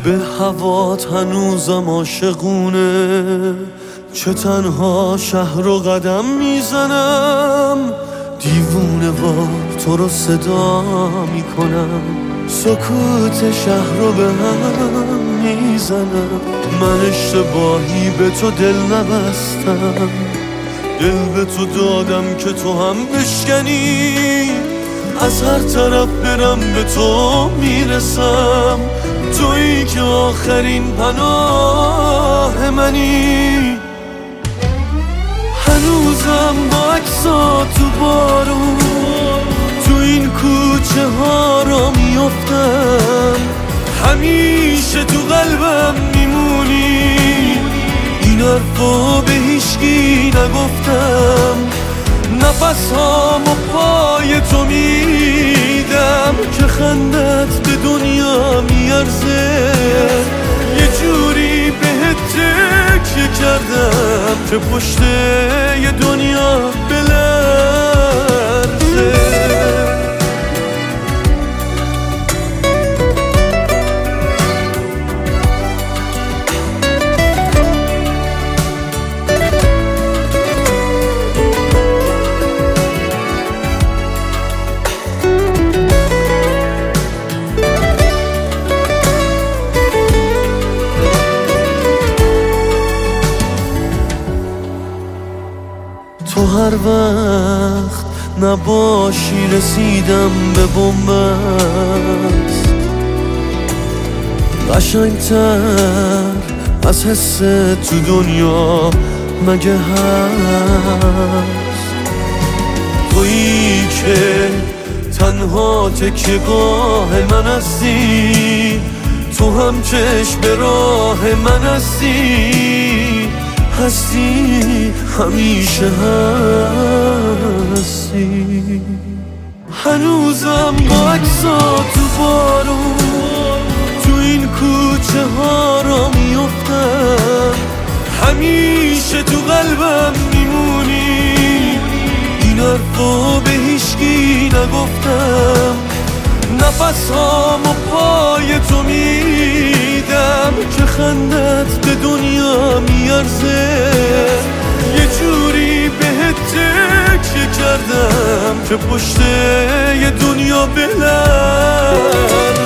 به هوات هنوزم عاشقونه، چه تنها شهر و قدم میزنم، دیوونه وار تو رو صدا میکنم، سکوت شهر رو به هم میزنم. من اشتباهی به تو دل نبستم، دل به تو دادم که تو هم بشکنی، از هر طرف برم به تو میرسم، تویی که آخرین پناه منی. هنوزم با عکسات تو بارون تو این کوچه ها را میافتم، همیشه تو قلبم میمونی، این حرفا به هیچکی نگفتم، نفس هامو پای تو میدم که خندت به دنیا میارزه، یه جوری بهت تکیه کردم که پشت یه دنیا بلرزه. تو هر وقت نباشی رسیدم به بنبست، قشنگتر از حس تو دنیا مگه هست؟ تویی که تنها تکیه‌گاه من هستی، تو هم چشم به راه من هستی، همیشه هستی. هنوزم با عکسات تو بارون تو این کوچه ها را میافتم، همیشه تو قلبم میمونی، این حرفا به هیچکی نگفتم، نفس هامو پای تو میدم که خندت به دنیا میارزه، یه جوری بهت تکیه کردم که پشت یه دنیا بلرزه.